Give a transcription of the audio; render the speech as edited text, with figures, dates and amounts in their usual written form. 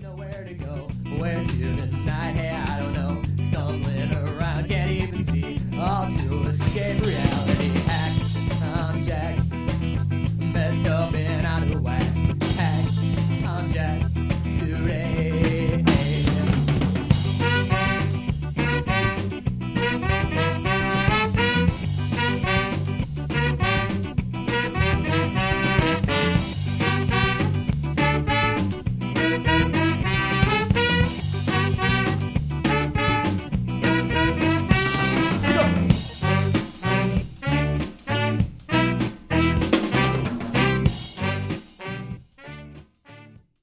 know where to go, where to tonight, hey, I don't know. Stumbling around, can't even see, all to escape reality.